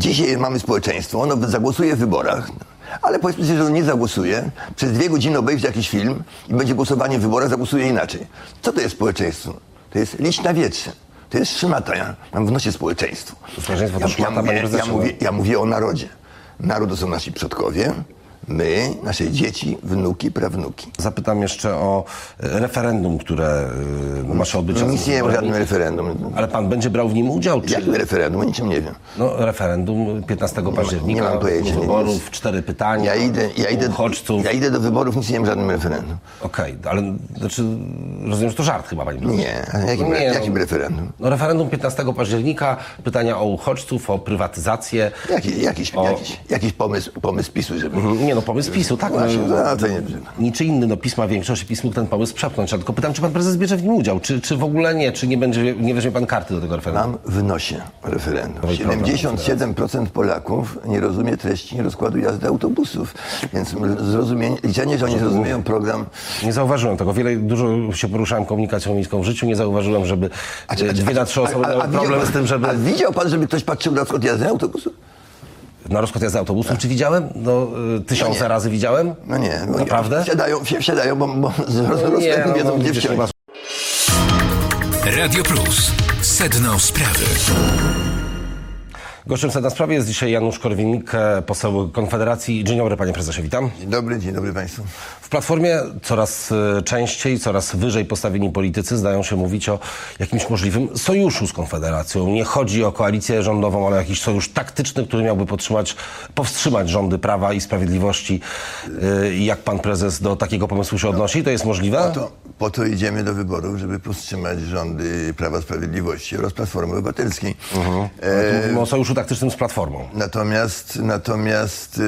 Dzisiaj mamy społeczeństwo, ono zagłosuje w wyborach, ale powiedzmy sobie, że ono nie zagłosuje, przez 2 godziny obejrzy jakiś film i będzie głosowanie w wyborach, zagłosuje inaczej. Co to jest społeczeństwo? To jest liść na wietrze. To jest szmata. Ja mam w nosie społeczeństwo. Społeczeństwo to szmata, ja mówię o narodzie. Naród to są nasi przodkowie, my, nasze dzieci, wnuki, prawnuki. Zapytam jeszcze o referendum, które ma się odbyć. Nic nie wiem o żadnym referendum. Ale pan będzie brał w nim udział? Czy... Jakim referendum? O niczym nie wiem. No, referendum 15 października, nie mam pojęcia. wyborów, 4 pytania, uchodźców. Ja idę do wyborów, nic nie wiem o żadnym referendum. Okej, ale znaczy, rozumiem, że to żart chyba, panie prezesie. Nie, a jakim referendum? No, referendum 15 października, pytania o uchodźców, o prywatyzację. Jakiś pomysł PiS-u, żeby... Nie no, pomysł PiS-u, tak. Właśnie, niczy inny, no PiS ma większość i PiS mógł ten pomysł przepchnąć. Ja tylko pytam, czy pan prezes bierze w nim udział, czy w ogóle nie, czy nie weźmie pan karty do tego referendum? Mam w nosie referendum. 77% Polaków nie rozumie treści rozkładu jazdy autobusów, więc liczenie, że oni zrozumieją program... Nie zauważyłem tego. Dużo się poruszałem komunikacją miejską w życiu, nie zauważyłem, żeby 2 na 3 osoby miały problem z tym, żeby... A widział pan, żeby ktoś patrzył na rozkład jazdy autobusu? Na rozkład jazdy autobusów, czy widziałem? No, tysiące razy widziałem. No nie. No naprawdę? Wsiadają, bo z rozpędu wiedzą, gdzie wsiąść. Radio Plus. Sedno sprawy. Gościem Sedna Sprawy jest dzisiaj Janusz Korwin-Mikke, poseł Konfederacji. Dzień dobry, panie prezesie, witam. Dzień dobry państwu. W Platformie coraz częściej, coraz wyżej postawieni politycy zdają się mówić o jakimś możliwym sojuszu z Konfederacją. Nie chodzi o koalicję rządową, ale jakiś sojusz taktyczny, który miałby powstrzymać rządy Prawa i Sprawiedliwości. Jak pan prezes do takiego pomysłu się odnosi? To jest możliwe? Po to idziemy do wyborów, żeby powstrzymać rządy Prawa i Sprawiedliwości oraz Platformy Obywatelskiej. Mówimy o sojuszu taktycznym z Platformą. Natomiast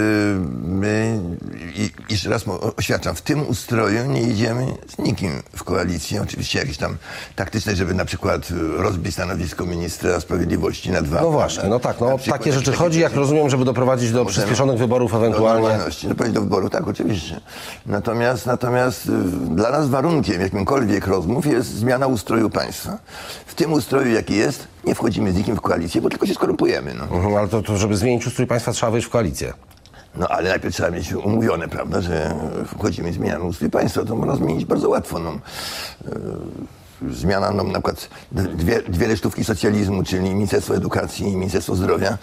my, jeszcze raz oświadczam, w tym ustroju nie idziemy z nikim w koalicji. Oczywiście jakieś tam taktyczne, żeby na przykład rozbić stanowisko ministra sprawiedliwości na 2. No właśnie, no tak, no takie rzeczy chodzi, jak rozumiem, żeby doprowadzić do przyspieszonych wyborów ewentualnie. Doprowadzić do wyborów, tak, oczywiście. Natomiast dla nas warunkiem jakimkolwiek rozmów jest zmiana ustroju państwa. W tym ustroju, jaki jest, nie wchodzimy z nikim w koalicję, bo tylko się skorumpujemy. No. Ale to, żeby zmienić ustrój państwa, trzeba wejść w koalicję. No ale najpierw trzeba mieć umówione, prawda, że wchodzimy i zmieniamy ustrój państwa. To można zmienić bardzo łatwo. No. Zmiana, no, na przykład dwie resztówki socjalizmu, czyli Ministerstwo Edukacji i Ministerstwo Zdrowia,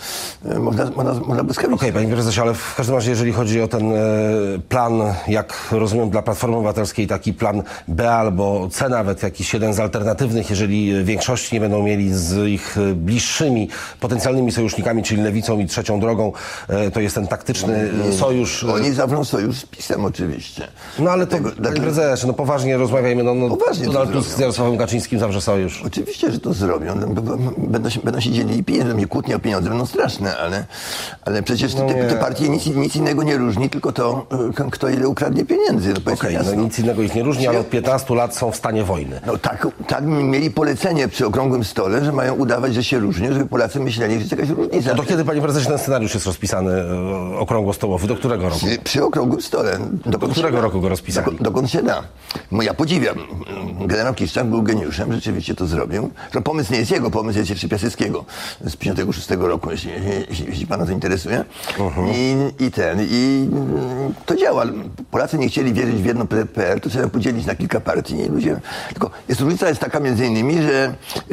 można błyskawicznie. Okej, panie prezesie, ale w każdym razie, jeżeli chodzi o ten plan, jak rozumiem, dla Platformy Obywatelskiej, taki plan B albo C nawet, jakiś jeden z alternatywnych, jeżeli większości nie będą mieli z ich bliższymi, potencjalnymi sojusznikami, czyli Lewicą i Trzecią Drogą, to jest ten taktyczny sojusz. Oni zawrą sojusz z PiS-em oczywiście. No ale to, panie prezesie, no poważnie rozmawiajmy, poważnie Donald Tusk z Jarosławem Kaczyńskim zawrze sojusz. Oczywiście, że to zrobią. Będą się dzielili pieniędzmi. Kłótnie o pieniądze będą straszne, ale przecież te partie nic innego nie różni, tylko to, kto ile ukradnie pieniędzy. No nic innego ich nie różni, ale od 15 lat są w stanie wojny. No tak mieli polecenie przy okrągłym stole, że mają udawać, że się różnią, żeby Polacy myśleli, że jest jakaś różnica. No to kiedy, panie prezesie, ten scenariusz jest rozpisany okrągłostołowy? Do którego roku? Przy okrągłym stole. Do którego roku go rozpisali? Dokąd się da. Ja podziwiam. Generał Kiszczak był geniuszem, rzeczywiście to zrobił. To pomysł nie jest jego, pomysł jest jeszcze Piaseckiego z 56 roku, jeśli pana to interesuje. I to działa. Polacy nie chcieli wierzyć w jedno PRL, to trzeba podzielić na kilka partii. I ludzie... Tylko różnica jest taka między innymi, że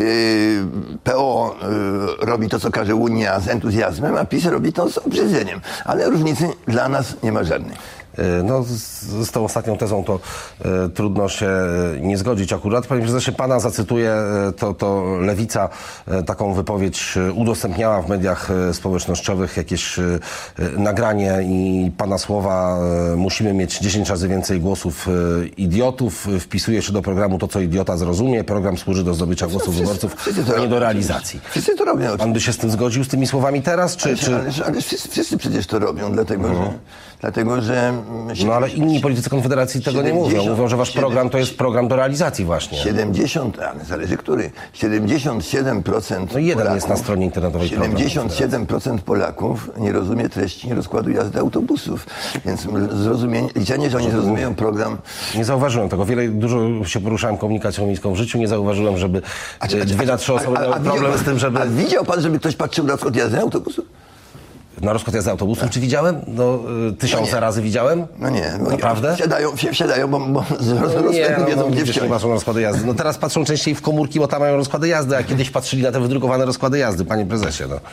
PO robi to, co każe Unia z entuzjazmem, a PiS robi to z obrzydzeniem. Ale różnicy dla nas nie ma żadnej. No, z tą ostatnią tezą to trudno się nie zgodzić akurat. Panie prezesie, pana zacytuję, to Lewica taką wypowiedź udostępniała w mediach społecznościowych, jakieś nagranie i pana słowa: musimy mieć 10 razy więcej głosów idiotów. Wpisuje się do programu to, co idiota zrozumie. Program służy do zdobycia głosów wyborców, a nie do realizacji. Wszyscy to robią. Pan by się z tym zgodził, z tymi słowami teraz? Ale wszyscy przecież to robią, dlatego że... No ale inni politycy Konfederacji tego nie mówią. Mówią, że wasz program to jest program do realizacji właśnie. 70, ale zależy który. 77% No jeden Polaków, jest na stronie internetowej. 77% Polaków nie rozumie treści rozkładu jazdy autobusów. Więc liczenie, że oni zrozumieją program... Nie zauważyłem tego. Dużo się poruszałem komunikacją miejską w życiu. Nie zauważyłem, żeby 2 na 3 osoby miały problem z tym, żeby... A widział pan, żeby ktoś patrzył na rozkład jazdy autobusów? Na rozkład jazdy autobusów czy widziałem? No, tysiące razy widziałem. No nie. Naprawdę? Wsiadają, bo z rozpędu wiedzą, gdzie przecież nie wsiąść. patrzą na rozkłady jazdy. No teraz patrzą częściej w komórki, bo tam mają rozkłady jazdy, a kiedyś patrzyli na te wydrukowane rozkłady jazdy, panie prezesie. No.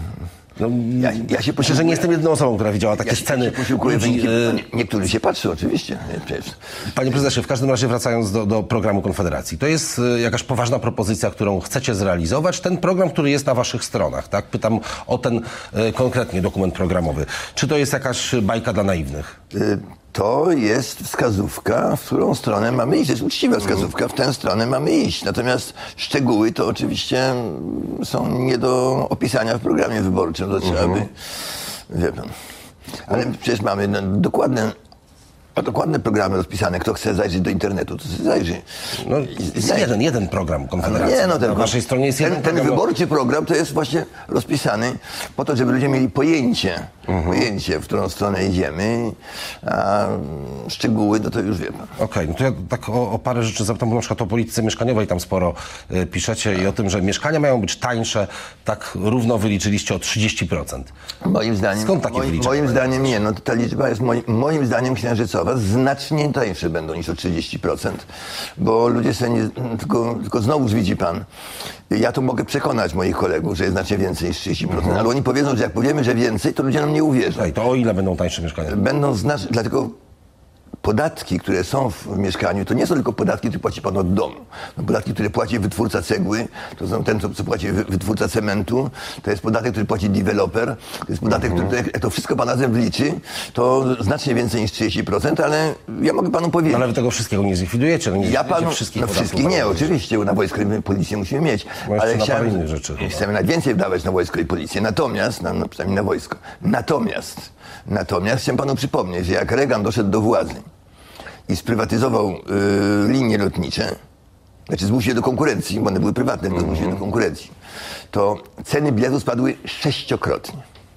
Ja się Myślę, że nie jestem jedyną osobą, która widziała takie sceny. posiłkuję ludzi, niektórzy się patrzą, oczywiście. Przecież. Panie prezesie, w każdym razie wracając do programu Konfederacji, to jest jakaś poważna propozycja, którą chcecie zrealizować? Ten program, który jest na waszych stronach, tak? Pytam o ten konkretnie dokument programowy. Czy to jest jakaś bajka dla naiwnych? To jest wskazówka, w którą stronę mamy iść. To jest uczciwa wskazówka, w tę stronę mamy iść. Natomiast szczegóły to oczywiście są nie do opisania w programie wyborczym. To trzeba by... Wie pan. Ale przecież mamy dokładne programy rozpisane. Kto chce zajrzeć do internetu, to sobie zajrzy. No, jest jeden program Konfederacji. Nie, no, na waszej stronie jest jeden ten program. wyborczy program to jest właśnie rozpisany po to, żeby ludzie mieli pojęcie, w którą stronę idziemy, a szczegóły, no to już wie pan. Okej, no to ja tak o parę rzeczy zapytam, bo na przykład o polityce mieszkaniowej tam sporo piszecie i o tym, że mieszkania mają być tańsze, tak równo wyliczyliście o 30%. Moim zdaniem, Skąd takie wyliczenia? moim zdaniem nie, no ta liczba jest moim zdaniem księżycowa, znacznie tańsze będą niż o 30%, bo ludzie sobie tylko znowuż widzi pan, ja to mogę przekonać moich kolegów, że jest znacznie więcej niż 30%, ale oni powiedzą, że jak powiemy, że więcej, to ludzie nam nie uwierzą. Ej, to o ile będą tańsze mieszkania? Będą znacznie, dlatego podatki, które są w mieszkaniu, to nie są tylko podatki, które płaci pan od domu. No, podatki, które płaci wytwórca cegły, to są ten, co płaci wytwórca cementu, to jest podatek, który płaci deweloper, to jest podatek, który, jak to wszystko pan razem wliczy, to znacznie więcej niż 30%, ale ja mogę panu powiedzieć. Ale wy tego wszystkiego nie zlikwidujecie, no nie Ja panu, wszystkich wszystkich nie, oczywiście, bo na wojsko i policję musimy mieć, No ale jeszcze na parę innych rzeczy chyba. chcemy najwięcej wydawać na wojsko i policję, natomiast, przynajmniej na wojsko, natomiast chciałem panu przypomnieć, że jak Reagan doszedł do władzy i sprywatyzował linie lotnicze, znaczy zmusił je do konkurencji, bo one były prywatne, tylko zmusił je do konkurencji, to ceny biletu spadły 6-krotnie.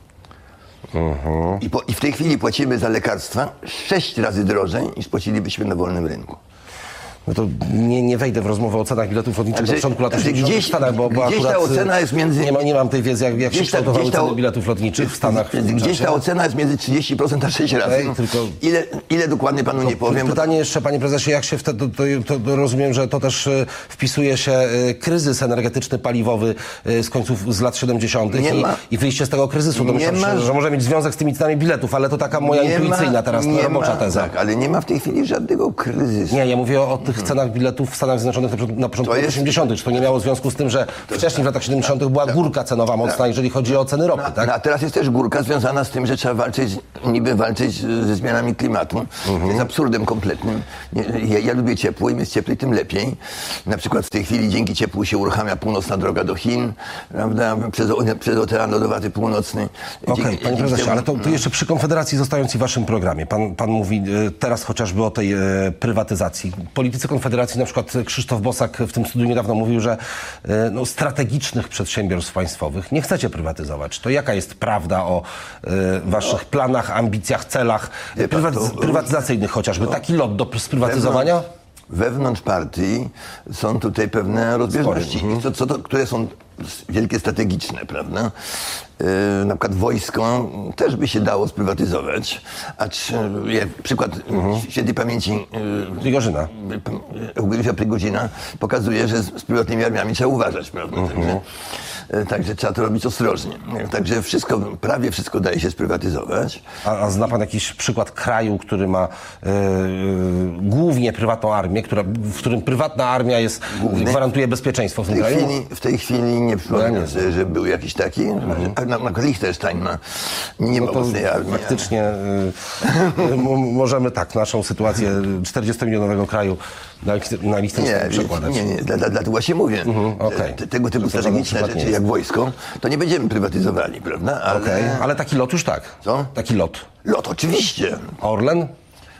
I w tej chwili płacimy za lekarstwa 6 razy drożej, niż płacilibyśmy na wolnym rynku. No to nie wejdę w rozmowę o cenach biletów lotniczych na początku lat 80. w Stanach, bo gdzieś akurat ta ocena jest między... nie mam tej wiedzy, jak się kształtowały ceny biletów lotniczych w Stanach. Gdzieś ta ocena jest między 30% a 6 razy. Ej, tylko... Ile dokładnie panu nie powiem. Pytanie jeszcze, panie prezesie, jak się wtedy, to rozumiem, że to też wpisuje się kryzys energetyczny, paliwowy z lat 70. i wyjście z tego kryzysu. Domyślam się, że może mieć związek z tymi cenami biletów, ale to taka moja intuicyjna teraz robocza teza. Tak, ale nie ma w tej chwili żadnego kryzysu. Nie, ja mówię o tych cenach biletów w Stanach Zjednoczonych na początku lat 80. Czy to nie miało związku z tym, że wcześniej w latach 70. była górka cenowa mocna, jeżeli chodzi o ceny ropy, tak? A teraz jest też górka związana z tym, że trzeba walczyć ze zmianami klimatu. To jest absurdem kompletnym. Ja lubię ciepło, im jest cieplej, tym lepiej. Na przykład w tej chwili dzięki ciepłu się uruchamia północna droga do Chin, prawda? Przez Ocean Lodowaty Północny. Okej, panie prezesie, ale to jeszcze przy Konfederacji zostając i w waszym programie. Pan mówi teraz chociażby o tej prywatyzacji. Politycy Konfederacji, na przykład Krzysztof Bosak w tym studiu niedawno mówił, że strategicznych przedsiębiorstw państwowych nie chcecie prywatyzować. To jaka jest prawda o waszych planach, ambicjach, celach prywatyzacyjnych chociażby? Taki lot do sprywatyzowania? Wewnątrz partii są tutaj pewne rozbieżności, które są wielkie strategiczne, prawda? Na przykład wojsko też by się dało sprywatyzować, przykład świętej pamięci Eugeniusza Prigozina pokazuje, że z prywatnymi armiami trzeba uważać, prawda? Także trzeba to robić ostrożnie. Także prawie wszystko daje się sprywatyzować. A zna pan jakiś przykład kraju, który ma głównie prywatną armię, w którym prywatna armia gwarantuje bezpieczeństwo w tym kraju? W tej chwili nie przypominam sobie, że był jakiś taki. Na Liechtenstein nie ma własnej armii. Faktycznie możemy naszą sytuację 40-milionowego kraju na Liechtenstein przekładać. Nie, dlatego właśnie mówię. Tego typu strategiczne rzeczy jak wojsko, to nie będziemy prywatyzowali, prawda? Ale taki lot już tak. Co? Taki lot. Lot, oczywiście. Orlen?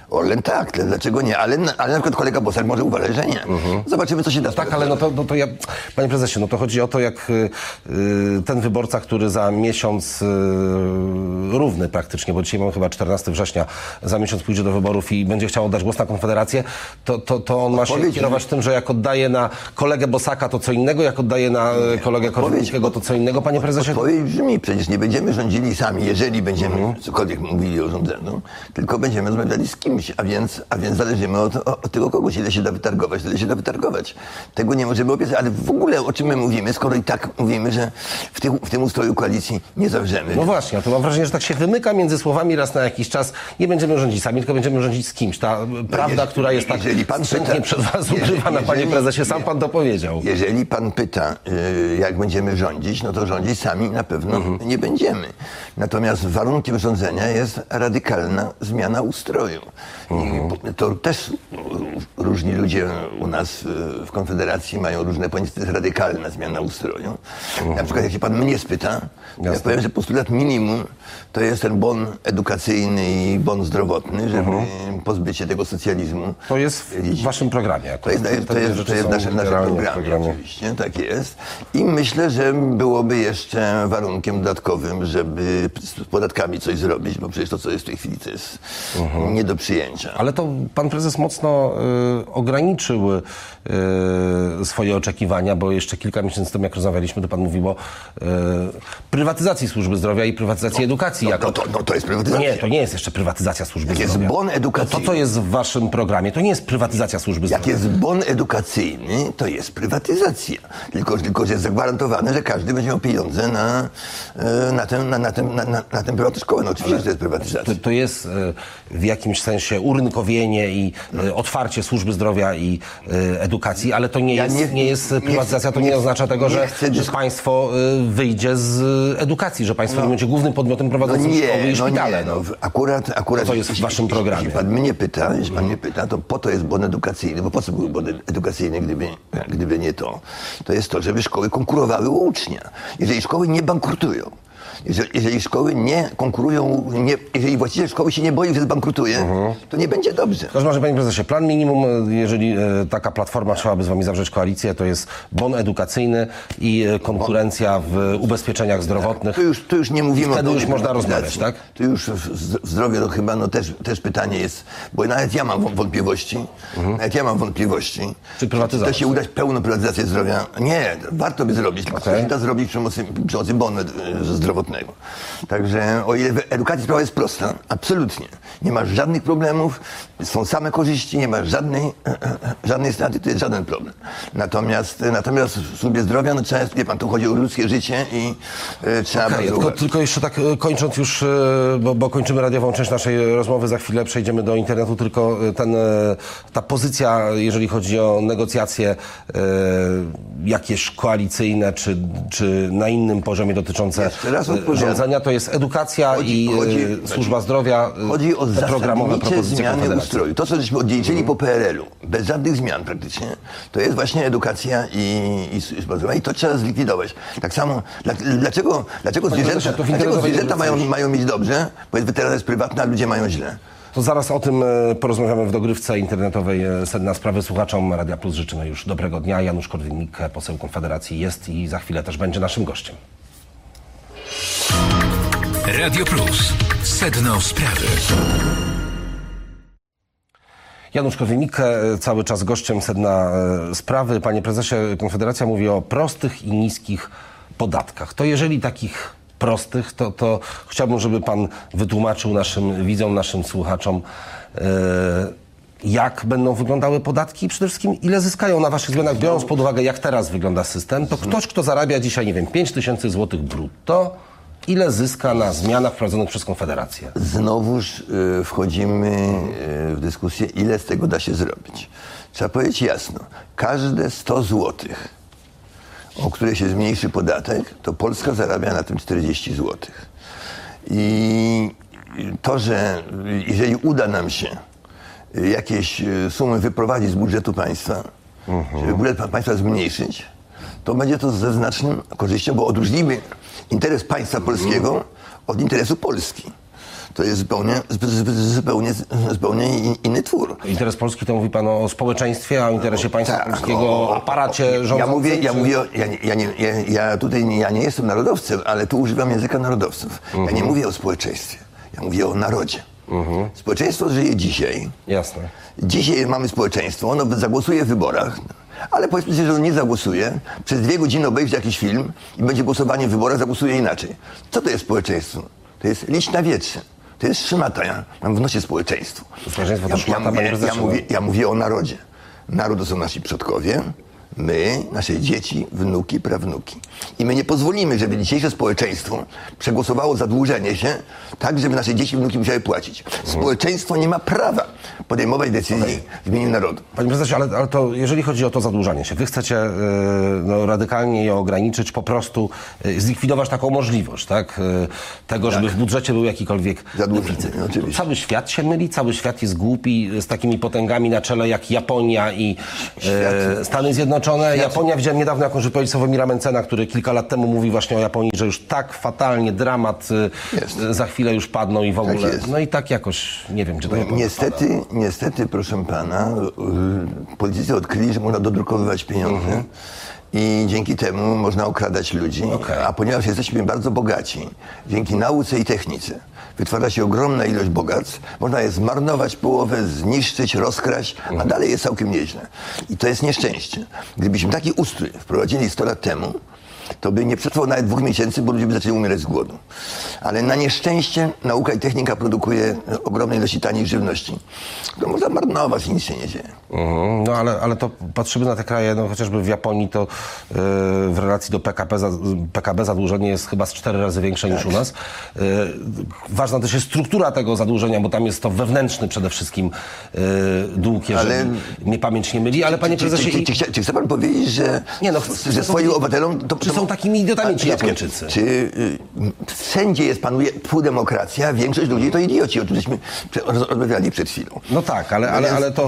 Orlen tak, dlaczego nie? Ale na przykład kolega Bosak może uważać, że nie. Zobaczymy, co się da. Tak, ale no to ja, panie prezesie, no to chodzi o to, jak ten wyborca, który za miesiąc równy praktycznie, bo dzisiaj mamy chyba 14 września, za miesiąc pójdzie do wyborów i będzie chciał oddać głos na Konfederację, to on ma się kierować tym, że jak oddaje na kolegę Bosaka, to co innego, jak oddaje na kolegę Korwin-Mikkego, to co innego, panie prezesie? Odpowiedź brzmi, przecież nie będziemy rządzili sami, jeżeli będziemy cokolwiek mówili o rządzeniu, tylko będziemy rozmawiali z kimś, a więc zależymy od tego kogoś, ile się da wytargować, tyle się da wytargować. Tego nie możemy obiecać, ale w ogóle o czym my mówimy, skoro i tak mówimy, że w tym ustroju koalicji nie zawrzemy. No właśnie, to mam wrażenie, że tak się wymyka między słowami raz na jakiś czas. Nie będziemy rządzić sami, tylko będziemy rządzić z kimś. Ta prawda, która jest tak skrzętnie przed was ukrywana, panie prezesie, sam pan to powiedział. Jeżeli pan pyta, jak będziemy rządzić, no to rządzić sami na pewno nie będziemy. Natomiast warunkiem rządzenia jest radykalna zmiana ustroju. I to też różni ludzie u nas w Konfederacji mają różne pojęcia, to jest radykalna zmiana ustroju. Na przykład jak się pan mnie spyta, ja powiem, że postulat minimum to jest ten bon edukacyjny i bon zdrowotny, żeby pozbyć się tego socjalizmu. To jest w waszym programie. To jest w naszym programie, oczywiście, tak jest. I myślę, że byłoby jeszcze warunkiem dodatkowym, żeby z podatkami coś zrobić, bo przecież to, co jest w tej chwili, to jest nie do przyjęcia. Ale to pan prezes mocno ograniczył swoje oczekiwania, bo jeszcze kilka miesięcy temu, jak rozmawialiśmy, to pan mówił o prywatyzacji służby zdrowia i prywatyzacji edukacji. To jest prywatyzacja. Nie, to nie jest jeszcze prywatyzacja służby zdrowia. Jak jest bon edukacyjny. To, co jest w waszym programie, to nie jest prywatyzacja służby zdrowia. Jak jest bon edukacyjny, to jest prywatyzacja. Tylko że jest zagwarantowane, że każdy będzie miał pieniądze na tę prywatną szkołę. No oczywiście, że to jest prywatyzacja. To jest w jakimś sensie urynkowienie i otwarcie służby zdrowia i edukacji, ale to nie jest prywatyzacja, to nie oznacza tego, że państwo wyjdzie z edukacji, że państwo nie będzie głównym podmiotem prowadzącym szkoły i szpitale. Akurat to jest w waszym programie. Jeśli pan mnie pyta, to po to jest bon edukacyjny, bo po co był bon edukacyjny, gdyby nie to? To jest to, żeby szkoły konkurowały o ucznia. Jeżeli szkoły nie bankrutują, jeżeli szkoły nie konkurują, jeżeli właściciel szkoły się nie boi, że zbankrutuje, to nie będzie dobrze. W każdym razie, panie prezesie, plan minimum, jeżeli taka platforma chciałaby z wami zawrzeć koalicję, to jest bon edukacyjny i konkurencja w ubezpieczeniach zdrowotnych. To już nie mówimy wtedy o już można rozmawiać, tak? To już w zdrowie to chyba też pytanie jest, bo nawet ja mam wątpliwości. Czy prywatyzacja? To się udać pełną prywatyzację zdrowia? Nie, warto by zrobić, tylko się da zrobić przy pomocy bonu zdrowotnego. Także o ile w edukacji sprawa jest prosta, absolutnie. Nie masz żadnych problemów, są same korzyści, nie masz żadnej straty, to jest żaden problem. Natomiast w służbie zdrowia, no trzeba, wie pan, tu chodzi o ludzkie życie i trzeba tylko jeszcze tak kończąc już, bo kończymy radiową część naszej rozmowy, za chwilę przejdziemy do internetu, tylko ta pozycja, jeżeli chodzi o negocjacje jakieś koalicyjne, czy na innym poziomie dotyczące rządzenia, to jest edukacja i służba zdrowia, chodzi o programowe propozycje zmiany ustroju. To, co żeśmy odziedziczyli po PRL-u, bez żadnych zmian praktycznie, to jest właśnie edukacja i służba zdrowia i to trzeba zlikwidować. Tak samo, dlaczego zwierzęta mają mieć dobrze, bo teraz jest prywatna, a ludzie mają źle. To zaraz o tym porozmawiamy w dogrywce internetowej Sedna Sprawy. Słuchaczom Radia Plus życzymy już dobrego dnia. Janusz Korwin-Mikke, poseł Konfederacji, jest i za chwilę też będzie naszym gościem. Radio Plus. Sedno Sprawy. Janusz Korwin-Mikke, cały czas gościem Sedna Sprawy. Panie prezesie, Konfederacja mówi o prostych i niskich podatkach. To jeżeli takich prostych, to chciałbym, żeby pan wytłumaczył naszym widzom, naszym słuchaczom, jak będą wyglądały podatki i przede wszystkim ile zyskają na waszych zmianach, biorąc pod uwagę, jak teraz wygląda system. To ktoś, kto zarabia dzisiaj, 5 tysięcy złotych brutto, ile zyska na zmianach wprowadzonych przez Konfederację? Znowuż wchodzimy w dyskusję, ile z tego da się zrobić. Trzeba powiedzieć jasno, każde 100 złotych, o które się zmniejszy podatek, to Polska zarabia na tym 40 złotych. I to, że jeżeli uda nam się jakieś sumy wyprowadzić z budżetu państwa, żeby budżet państwa zmniejszyć, to będzie to ze znaczną korzyścią, bo odróżnimy interes państwa polskiego od interesu Polski. to jest zupełnie inny twór. Interes Polski to mówi pan o społeczeństwie, a o interesie państwa polskiego, o aparacie rządzącym? Ja nie jestem narodowcem, ale tu używam języka narodowców. Ja nie mówię o społeczeństwie, ja mówię o narodzie. Społeczeństwo żyje dzisiaj. Jasne. Dzisiaj mamy społeczeństwo, ono zagłosuje w wyborach, ale powiedzmy sobie, że ono nie zagłosuje, przez 2 godziny obejrzy jakiś film i będzie głosowanie w wyborach, zagłosuje inaczej. Co to jest społeczeństwo? To jest liść na wietrze. To jest szmata. Ja mam w nosie społeczeństwo. Społeczeństwo to szmata, panie prezesie. Ja mówię o narodzie. Naród to są nasi przodkowie, my, nasze dzieci, wnuki, prawnuki. I my nie pozwolimy, żeby dzisiejsze społeczeństwo przegłosowało zadłużenie się tak, żeby nasze dzieci i wnuki musiały płacić. Społeczeństwo nie ma prawa podejmować decyzji w imieniu narodu. Panie prezesie, ale to jeżeli chodzi o to zadłużanie się, wy chcecie radykalnie je ograniczyć, po zlikwidować taką możliwość, tak? Tego, żeby w budżecie był jakikolwiek deficyt. Oczywiście. Cały świat się myli, cały świat jest głupi, z takimi potęgami na czele jak Japonia i Stany Zjednoczone. Japonia, widziałem niedawno jakąś wypowiedź Sławomira Mencena, który kilka lat temu mówi właśnie o Japonii, że już tak fatalnie, dramat, za chwilę już padną i w ogóle. Tak no i tak jakoś, nie wiem, gdzie to Japonia Niestety, proszę pana, politycy odkryli, że można dodrukowywać pieniądze. I dzięki temu można okradać ludzi. A ponieważ jesteśmy bardzo bogaci, dzięki nauce i technice wytwarza się ogromna ilość bogactw, można je zmarnować połowę, zniszczyć, rozkraść, a dalej jest całkiem nieźle. I to jest nieszczęście. Gdybyśmy taki ustrój wprowadzili 100 lat temu, to by nie przetrwał nawet 2 miesięcy, bo ludzie by zaczęli umierać z głodu. Ale na nieszczęście nauka i technika produkuje ogromne ilości taniej żywności. To można marnować i nic się nie dzieje. No ale to patrzymy na te kraje, no chociażby w Japonii to w relacji do PKB zadłużenie jest chyba z 4 razy większe niż u nas. Ważna też jest struktura tego zadłużenia, bo tam jest to wewnętrzny przede wszystkim dług, jeżeli mnie pamięć nie myli. Ale panie prezesie... Czy chce pan powiedzieć, że swoim obywatelom... Czy są takimi idiotami ci Japończycy? Czy wszędzie panuje półdemokracja, większość ludzi to idioci, o czym żeśmy rozmawiali przed chwilą. No tak, ale to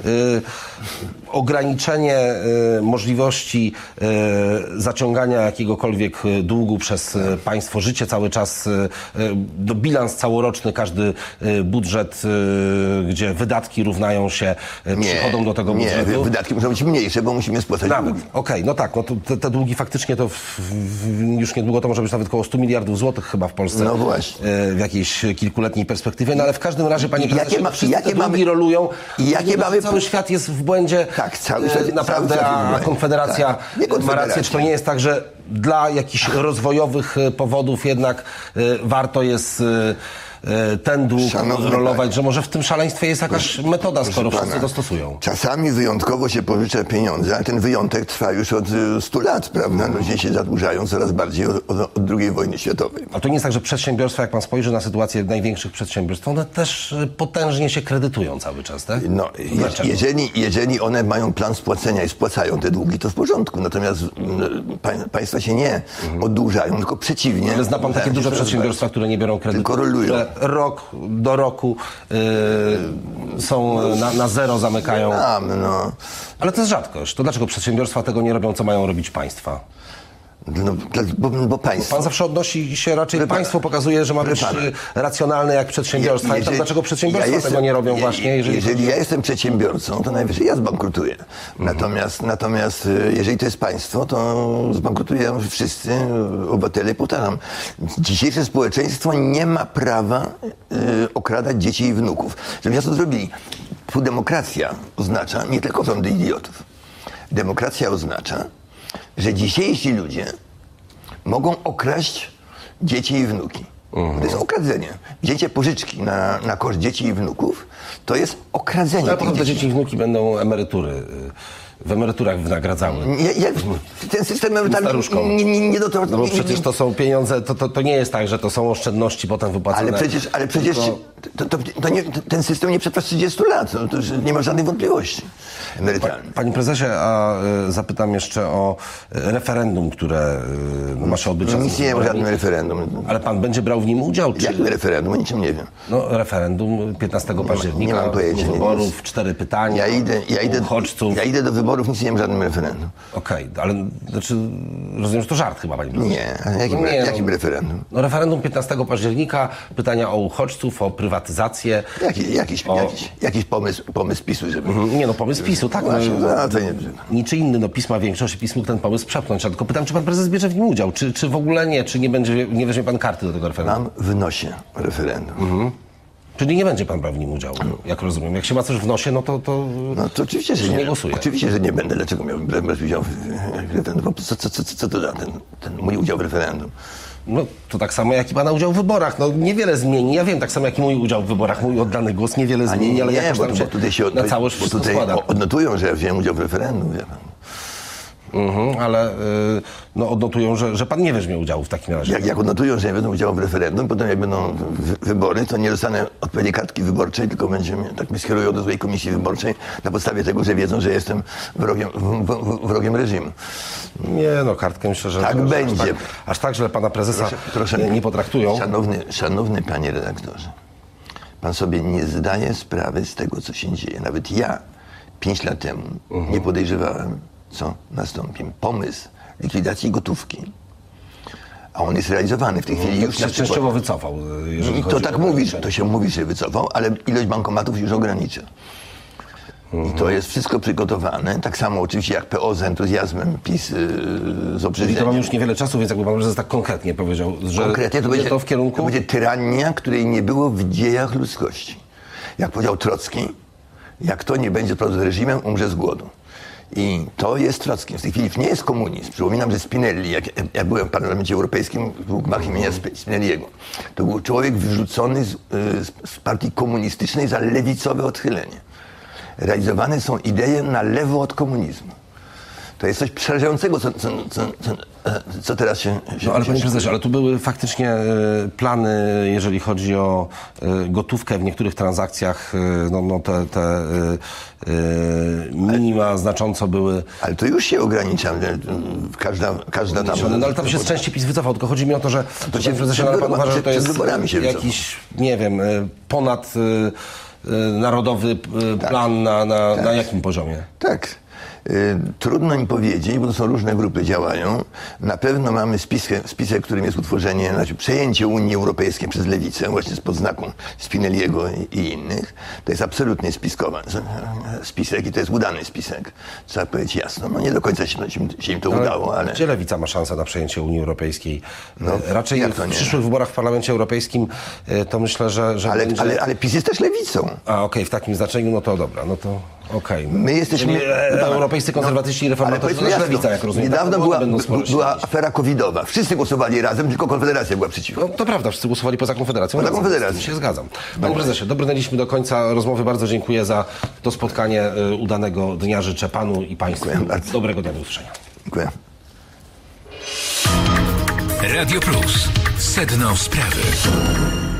ograniczenie możliwości zaciągania jakiegokolwiek długu przez państwo, życie cały czas, bilans całoroczny, każdy budżet, gdzie wydatki równają się przychodom do tego budżetu. Nie, wydatki muszą być mniejsze, bo musimy spłacać długi. Okej, no tak, no to te długi faktycznie to już niedługo to może być nawet około 100 miliardów złotych chyba w Polsce. No właśnie. W jakiejś kilkuletniej perspektywie, no ale w każdym razie, panie prezesie, jakie długi rolują i cały świat jest w błędzie. Tak, cały świat naprawdę, a Konfederacja ma rację, czy to nie jest tak, że dla jakichś rozwojowych powodów jednak warto jest ten dług rolować, że może w tym szaleństwie jest jakaś metoda, skoro wszyscy to stosują. Czasami wyjątkowo się pożycza pieniądze, ale ten wyjątek trwa już od 100 lat, prawda? Ludzie się zadłużają coraz bardziej od II wojny światowej. A to nie jest tak, że przedsiębiorstwa, jak pan spojrzy na sytuację największych przedsiębiorstw, one też potężnie się kredytują cały czas, tak? No, jeżeli one mają plan spłacenia i spłacają te długi, to w porządku. Natomiast państwa się nie oddłużają, tylko przeciwnie. Ale zna pan takie duże przedsiębiorstwa, które nie biorą kredytu? Tylko rolują. Rok do roku są na zero, zamykają. No. Ale to jest rzadkość. To dlaczego przedsiębiorstwa tego nie robią, co mają robić państwa? No, bo państwo... Pan zawsze odnosi się raczej, państwo pokazuje, że ma być racjonalne jak przedsiębiorstwa. I to dlaczego przedsiębiorstwa tego nie robią właśnie? Jeżeli ja jestem przedsiębiorcą, to najwyżej ja zbankrutuję. Natomiast jeżeli to jest państwo, to zbankrutują wszyscy obywatele. Powtarzam, dzisiejsze społeczeństwo nie ma prawa okradać dzieci i wnuków. Żeby to zrobili. Demokracja oznacza nie tylko rządy idiotów. Demokracja oznacza, że dzisiejsi ludzie mogą okraść dzieci i wnuki. To jest okradzenie. Wzięcie pożyczki na koszt dzieci i wnuków to jest okradzenie. Ale potem te dzieci i wnuki będą w emeryturach wynagradzały. Ten system emerytalny nie do tego... No bo przecież to są pieniądze, to nie jest tak, że to są oszczędności potem wypłacone. Ale przecież ten system nie przetrwa 30 lat. To już nie ma żadnej wątpliwości emerytalnej. Panie prezesie, a zapytam jeszcze o referendum, które ma się odbyć. Nic nie ma żadnym referendum. Ale pan będzie brał w nim udział? Jakim referendum? O niczym nie wiem. No referendum 15 października. Nie mam pojęcia. Wyborów, 4 pytania. Ja idę do wyborów. wyborów nic nie wiem, żadnym referendum. Okej, ale znaczy, rozumiem, że to żart chyba, panie prezesie. Nie, a jakim referendum? No referendum 15 października, pytania o uchodźców, o prywatyzację. Jakiś pomysł PiS-u, żeby... Nie no, pomysł PiS-u, tak. Właśnie, no, to nie... niczy inny, no PiS ma większość, PiS mógł ten pomysł przepchnąć. A tylko pytam, czy pan prezes bierze w nim udział, czy w ogóle nie, czy nie weźmie pan karty do tego referendum? Mam w nosie referendum. Czyli nie będzie pan brał w nim udziału, jak rozumiem. Jak się ma coś w nosie, no to No to oczywiście, że nie nie. głosuje. Oczywiście, że nie będę. Dlaczego miałbym brać udział w referendum? Co to da, ten mój udział w referendum? No to tak samo jak i pana udział w wyborach. No niewiele zmieni. Ja wiem, tak samo jak i mój udział w wyborach, mój oddany głos niewiele zmieni, ale jakoś tam bo na całość wszystko składa. odnotują, że ja wziąłem udział w referendum, wie pan. Ale no, odnotują, że pan nie weźmie udziału w takim razie. Jak odnotują, że nie będą udziału w referendum, potem jak będą wybory, to nie dostanę odpowiedniej kartki wyborczej, tylko mnie skierują do swojej komisji wyborczej na podstawie tego, że wiedzą, że jestem wrogiem reżimu. Nie, no kartkę myślę, że... Tak będzie. Aż tak, że pana prezesa nie potraktują. Szanowny panie redaktorze, pan sobie nie zdaje sprawy z tego, co się dzieje. Nawet ja 5 lat temu nie podejrzewałem, co nastąpi. Pomysł likwidacji gotówki, a on jest realizowany w tej chwili już na przykład. Częściowo wycofał. I to tak mówi, to się mówi, że wycofał, ale ilość bankomatów już ogranicza. I to jest wszystko przygotowane, tak samo oczywiście jak PO z entuzjazmem, PiS z I obrzydzeniem. to mam już niewiele czasu, więc jakby pan prezes tak konkretnie powiedział, że Konkretnie to będzie w kierunku... to będzie tyrania, której nie było w dziejach ludzkości. Jak powiedział Trocki, jak to nie będzie pod reżimem, umrze z głodu. I to jest Trockim. W tej chwili nie jest komunizm. Przypominam, że Spinelli, jak byłem w Parlamencie Europejskim, był gmach imienia Spinelliego. To był człowiek wyrzucony z partii komunistycznej za lewicowe odchylenie. Realizowane są idee na lewo od komunizmu. To jest coś przerażającego, co teraz się No ale panie prezesie, ale tu były faktycznie plany, jeżeli chodzi o gotówkę w niektórych transakcjach, te minima znacząco były... Ale to już się ogranicza. Każda tam... No ale tam się z części PiS wycofał, tylko chodzi mi o to, że To się prezesie, ale pan uważa, że to jest jakiś, nie wiem, ponad narodowy plan na jakim poziomie? Tak. Trudno mi powiedzieć, bo to są różne grupy działają. Na pewno mamy spisek, którym jest utworzenie, przejęcie Unii Europejskiej przez lewicę, właśnie spod znaku Spinelliego i innych. To jest absolutnie spisek i to jest udany spisek. Trzeba powiedzieć jasno. No nie do końca się im to udało, ale... Gdzie lewica ma szansę na przejęcie Unii Europejskiej? No, raczej w przyszłych wyborach w Parlamencie Europejskim to myślę, że będzie... ale PiS jest też lewicą. A okej, w takim znaczeniu, no to dobra, no to okej. My jesteśmy... Europejscy konserwatyści i reformatorzy to też lewica, jak rozumiem. Niedawno była afera covidowa. Wszyscy głosowali razem, tylko Konfederacja była przeciwko. No to prawda, wszyscy głosowali poza Konfederacją. Poza Konfederacją. Się zgadzam. Panie prezesie, dobrnęliśmy do końca rozmowy. Bardzo dziękuję za to spotkanie. Udanego dnia życzę panu i państwu. Dobrego dnia, do usłyszenia. Dziękuję. Radio Plus. Sedno sprawy.